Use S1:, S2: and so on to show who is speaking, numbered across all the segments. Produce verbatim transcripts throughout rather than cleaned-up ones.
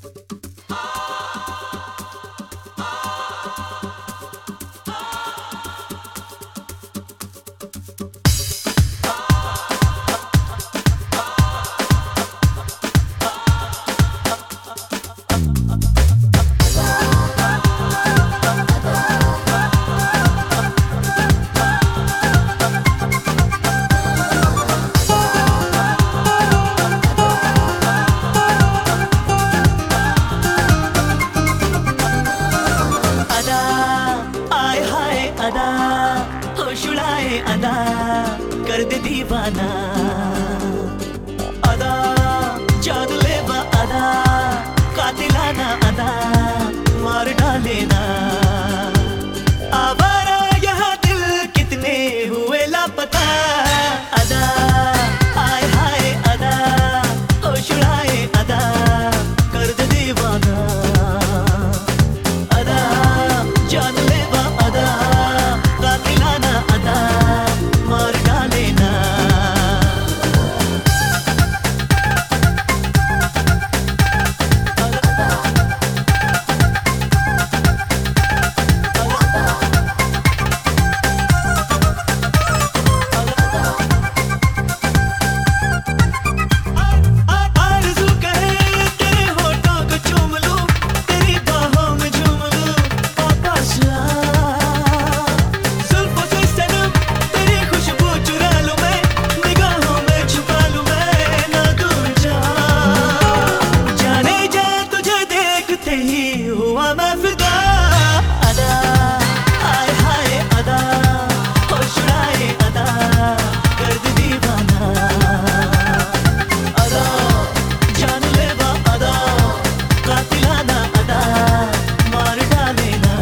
S1: अदा होश उड़ाए अदा कर दे दीवाना अदा जादू लेवा अदा कातिलाना अदा मार डालेना आवारा यहाँ दिल कितने हुए लापता अदा आए हाय अदा होश उड़ाए अदा कर दे दीवाना अदा जादू लेवा अदा कातिलाना अदा मार डालेना हुआ मैं फिदा अदा आए हाय अदा होश उड़ाए अदा कर दे दीवाना अदा जान लेवा अदा कातिलाना अदा मार डालेना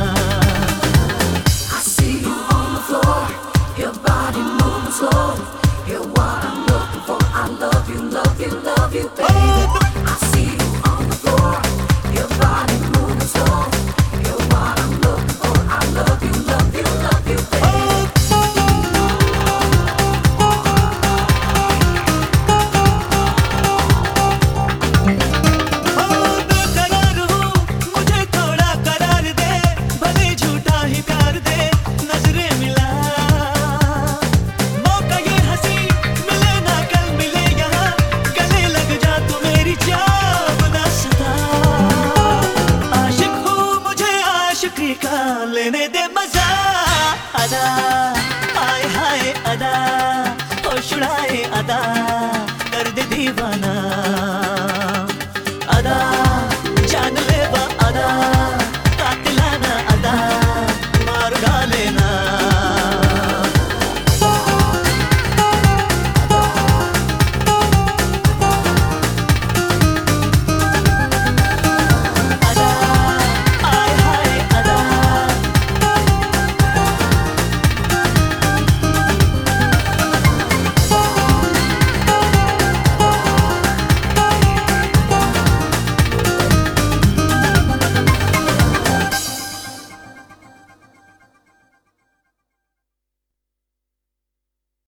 S2: I see you on the floor, your body moving slow. You're what I'm looking for. I love you, love you, love you, baby. I see you on the floor, your body moving slow. You're what I'm looking for. I love you, love you, love you, baby.
S1: बेकरार हूँ मुझे थोड़ा करार दे भले झूठा ही प्यार दे नजरें मिला मौका ये हंसी मिले ना कल मिले यहाँ गले लग जा तू मेरी जान ना सदा आशिक हूँ मुझे आशिकी का लेने दे मजा अदा आए हाय अदा होश उड़ाए अदा कर दे दीवाना